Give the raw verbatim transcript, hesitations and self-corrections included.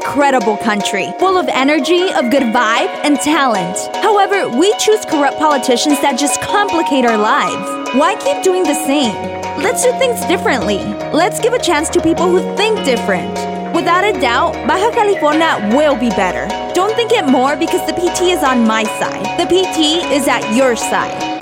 incredible country, full of energy, of good vibe, and talent. However, we choose corrupt politicians that just complicate our lives. Why keep doing the same? Let's do things differently. Let's give a chance to people who think different. Without a doubt, Baja California will be better. Don't think it more because the P T is on my side. The P T is at your side.